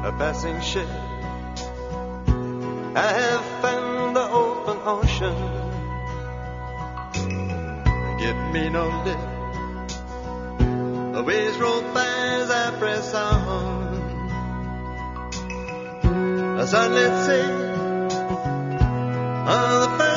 a passing ship. I have found the open ocean. Give me no lip. The waves roll by as I press on. The sunlit sea, on the